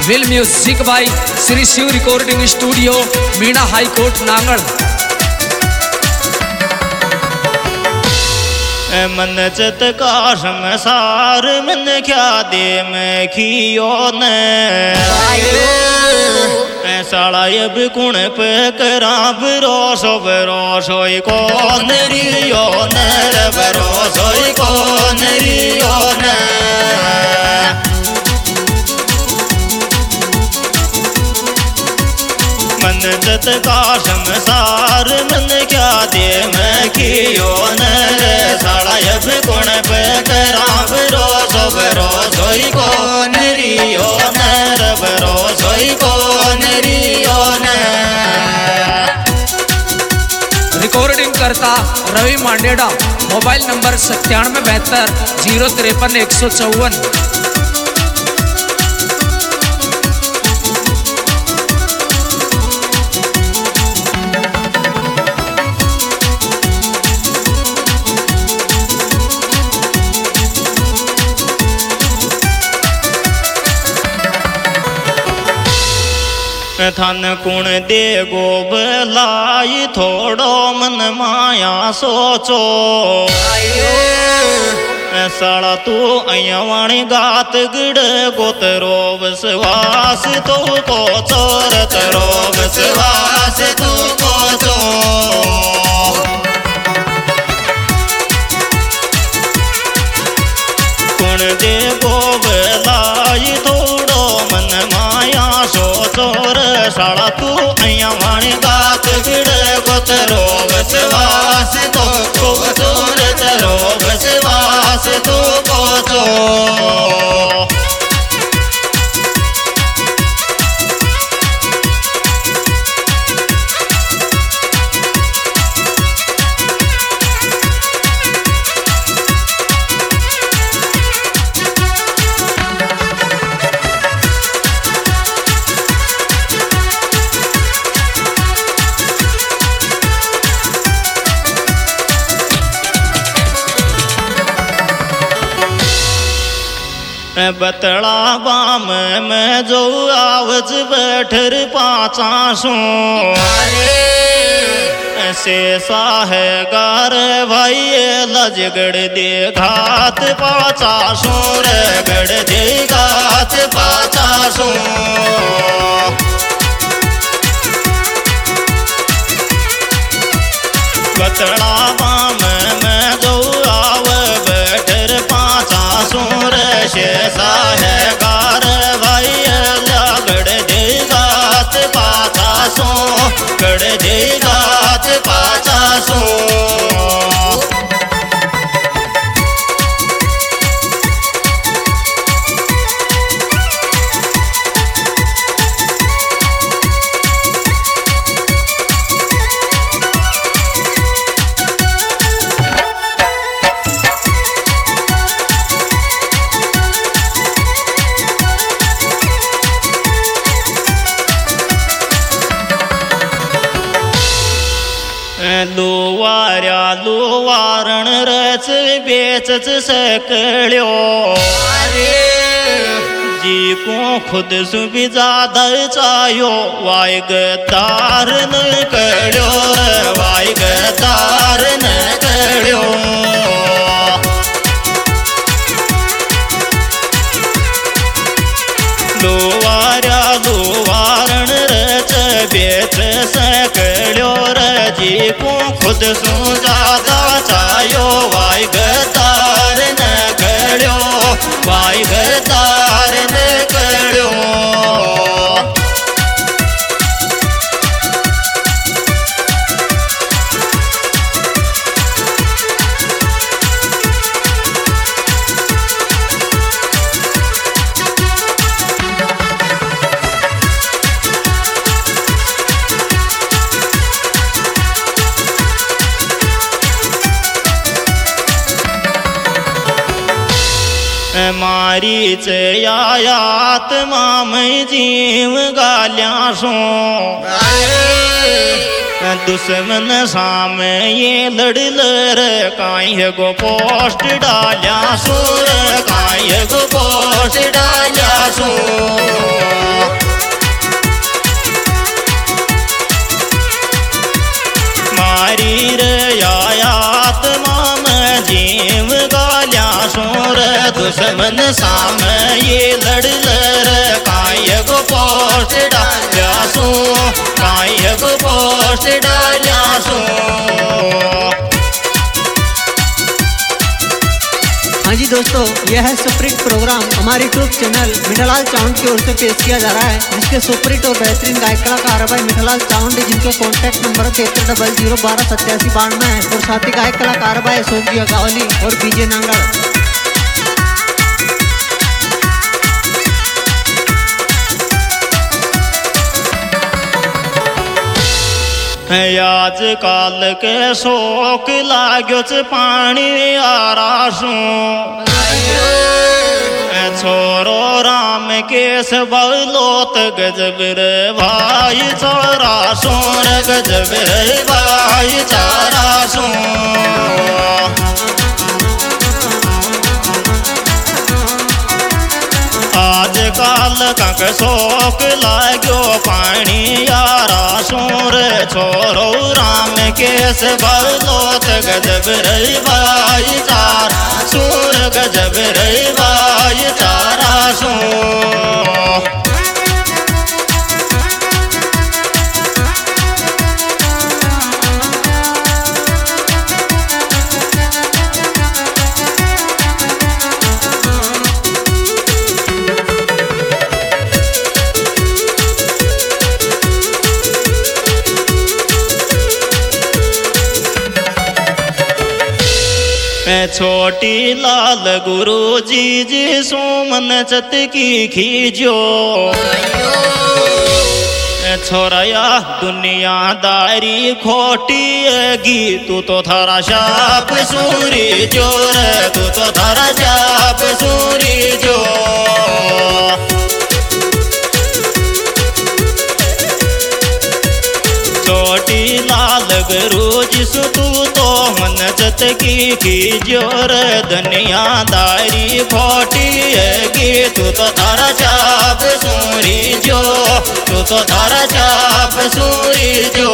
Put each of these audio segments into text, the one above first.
Will music by Shri Shiv recording studio Meena high court Nangal. मन चत का संसार मन क्या दे में खियो ने साड़ा अब कुण पे करा भरोसो भरोसो कौन रियो नर भरोसो कौन रियो न मन जत का संसार मन क्या दे में कियो नर साड़ा अब कुण पे करा भरोसो भरोसो कौन रियो नर भरोसो कौन रियो न। रिकॉर्डिंग करता रवि मांडेड़ा, मोबाइल नंबर 9772 053 154। थन कुण दे गोबलाई थोड़ो मन माया सोचो साड़ा तू अयवाणी गात गिड़ गोतरो विश्वास तो को चोर तरो विश्वास तू को चो कुण दे गोबलाई थोड़ो मन माया सोचो साड़ा तू अया वाणी गात गिड़ गोतरो विश्वास तो को चोर तरो विश्वास तो को चो। बतड़ा बाम में जो आवज बैठर पाचा सो ऐसे साहे गार भाई लजगड़ दे घात पाचा सो रे गड़ दे घात पाचा सो। बतड़ा बाम में जो आव बैठर पाचा सो शेषा है गार भाई गड़ दे गात पाचा सो गड़ दे गात पाचा सो। लोवार्या लोवारण रच बेचच सकल्यो जी को खुद सुबी ज्यादा चायो वाय गद्दार न कड़्यो वाय गद्दार न कड़्यो। लोवार्या लोवारण रच बेच सकल्यो जी को खुद सु ज्यादा चायो वाय गद्दार न कड़्यो वाय गद्दार न कड़्यो। मारी चयात मामय जीव गाल्या सो दुश्मन सामे ये लड़लर काई गो पोस्ट डाल्या सुर काई गो पोस्ट डाल्या सो। दुश्मन सामे ये लड़ लर काय गो पोस्ट डाल्यासू काय गो पोस्ट डाल्यासू। हाँ जी दोस्तों, यह है सुपरहिट प्रोग्राम हमारे यूट्यूब चैनल मिठालाल साउंड की ओर से पेश किया जा रहा है, जिसके सुपरहिट और बेहतरीन गायक कलाकार है भाई मिठालाल साउंड, जिनके कॉन्टैक्ट नंबर 7300128792 है, और साथ ही गायक कलाकार भाई अशोक जी अगावली और बीजे नांगड़। आज काल के शोक लाग्यो च पानी आरासू छोरो राम केस बलोत गजब रे भाई चारा सोर गजब रे भाई चारा सो। आज काल कंक शोक लाग्यो पानी यारा सोर छोरो राम केस बलोत गजब रे भाई चारा सोर गजब रे भाई चारा सो। छोटी लाल गुरु जी सोमन चत की खींचो छोराया दुनियादारी खोटी गी तू तो थारा शाप सूरी जोर तू तो थारा शाप सूरी जो। छोटी लाल गुरु जिसु तू तो मन जत की जोर दुनियादारी खोटी गी तू तो तारा चाप सूरी जो तू तो तारा चाप सूरी जो।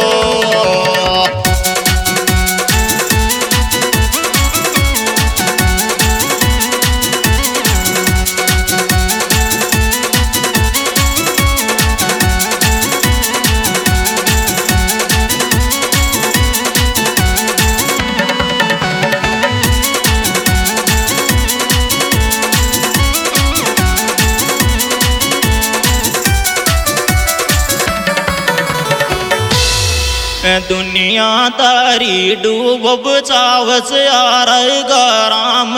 दुनियादारी डूब चावस यार राम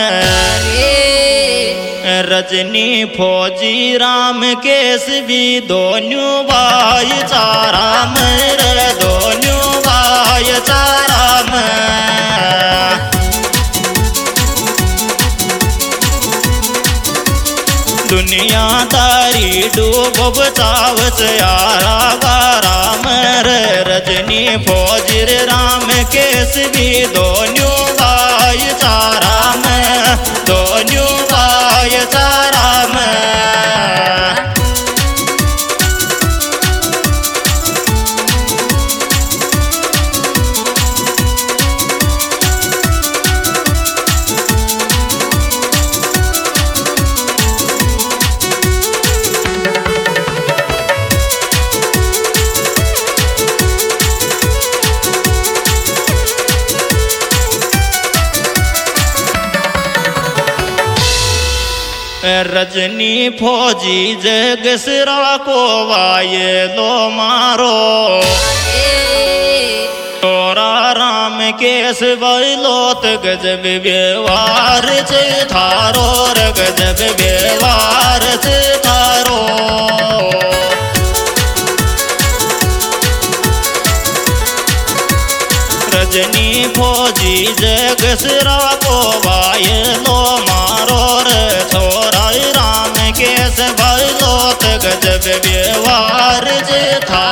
रजनी फौजी राम केस भी दोनों भाई चारा मेरे दोनों भाई चारा में। दुनियादारी डूब चावस यारा गारा मेरे रजनी फौजी राम केस भी दोनों भाई चारा में दोनों भाई चारा में। रजनी फौजी जग सिरा को वाये लो मारो तोरा राम केस बैलोत गजब व्यवहार से थारो गजब व्यवहार से थारो। रजनी फौजी जग सिरा को वाये लो मारो छोरा राम केस बैलोत गजब व्यवहार जे था